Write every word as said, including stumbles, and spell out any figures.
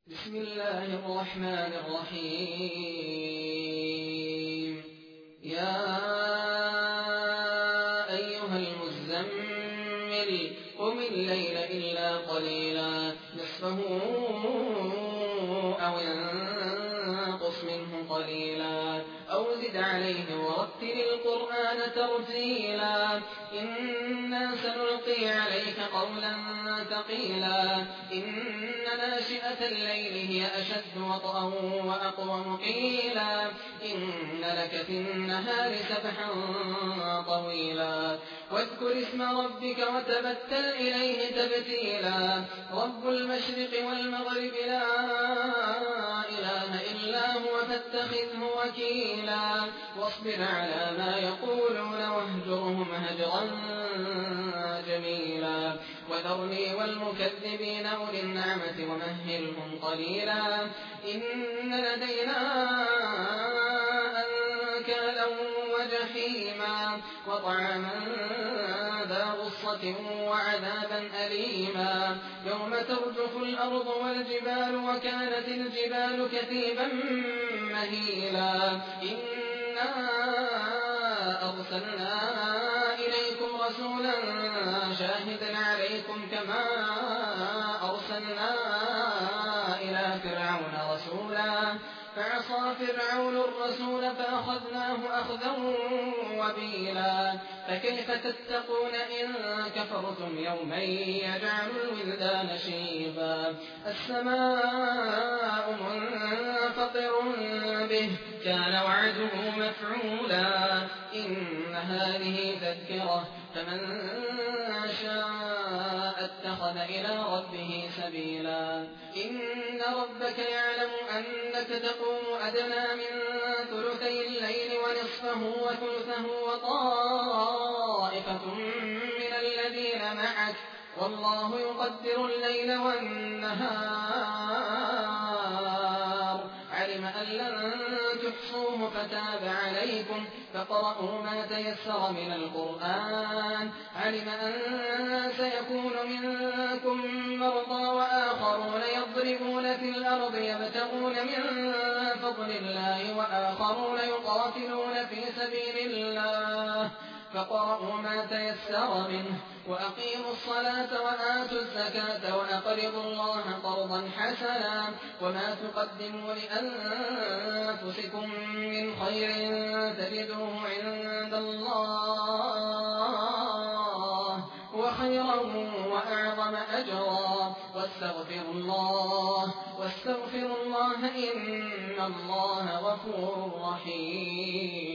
بسم الله الرحمن الرحيم يا أيها المزمل قم الليل إلا قليلا نصفه أو انقص منه قليلا أو زد عليه ورتل القرآن ترتيلا إنا سنلقي عليك قولا ثقيلا إن ناشئة الليل هي أشد وطئا وأقوم قيلا إن لك في النهار سبحا طويلا واذكر اسم ربك وتبتل إليه تبتيلا رب المشرق والمغرب لا إله إلا هو فاتخذه وكيلا واصبر على ما يقولون واهجرهم هجرا جميلا وذرني والمكذبين أولي النعمة ومهلهم قليلا إن لدينا أنكالا وجحيما وطعاما ذا غصة وعذابا أليما يوم ترجف الأرض والجبال وكانت الجبال كثيبا مهيلا إنا أرسلنا إليكم رسولا شاهدا عليكم كما أرسلنا إلى فرعون رسولا فعصى فرعون الرسول فأخذناه أخذا وبيلا فكيف تتقون إن كفرتم يوما يجعل الولدان شيبا السماء منفطر به كان وعده مفعولا إن هذه تذكرة فمن شاء اتخذ إلى ربه سبيلا إن ربك يعلم أنك تقوم أدنى من ثلثي الليل ونصفه وثلثه وطائفة من الذين معك والله يقدر الليل والنهار علم أن لن تحصوه فتاب عليكم فاقرؤوا ما تيسر من القرآن علم أن سيكون منكم مرضى وآخرون يضربون في الأرض يبتغون من فضل الله وآخرون يقاتلون في سبيل الله فاقرؤوا ما تيسر منه وأقيموا الصلاة وآتوا الزكاة وأقرضوا الله قرضا حسنا وما تقدموا لأنفسكم من خير تجدوه عند الله وخيرا وأعظم أجرا واستغفروا الله واستغفروا الله إن الله غفور رحيم.